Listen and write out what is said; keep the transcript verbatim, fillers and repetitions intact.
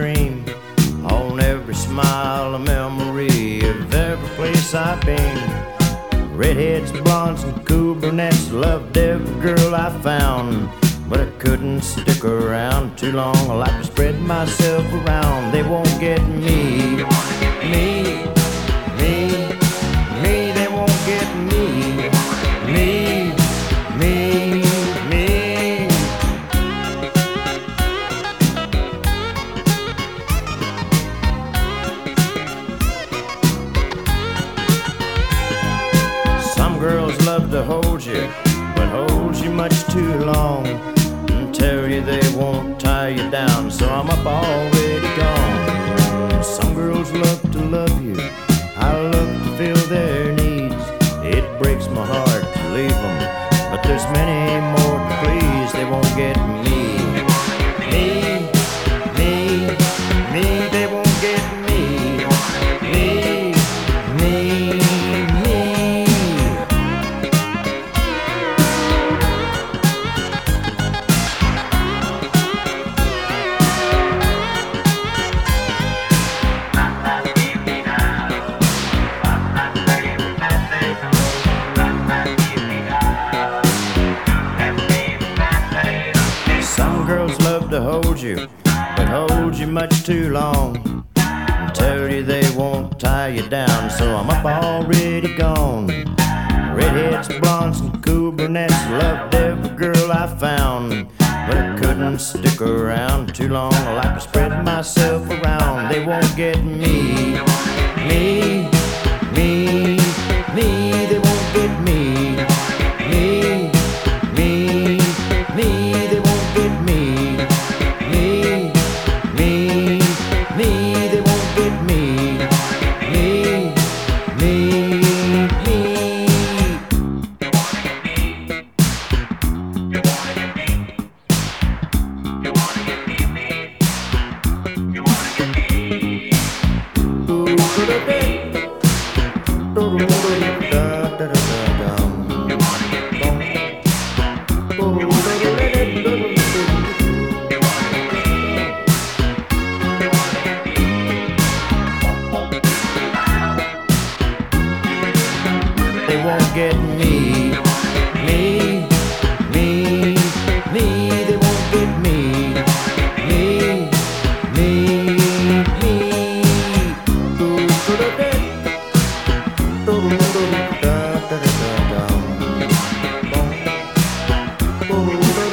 dream. On every smile, a memory of every place I've been. Redheads, blondes, and cool brunettes, loved every girl I found. But I couldn't stick around too long. I like to spread myself around. They won't get me, me, me, me. They won't get me, me, me, me. Some girls love to hold you, but hold you much too long. Tell you they won't tie you down, so I'm up already gone. Some girls love to love you, I love to fill their needs. It breaks my heart to leave them, but there's many more to please. They won't get me, me, me, me. They won't get me, me, me, me. To hold you, but hold you much too long. And tell you they won't tie you down, so I'm up already gone. Redheads, blondes, and cool brunettes, loved every girl I found. But I couldn't stick around too long. I like to spread myself around. They won't get me, me, me, me. They won't get me, me, me, me. They won't get me. They won't get me, me, me, me. They won't get me, me, me, me. Do do da da, do do da da da da da.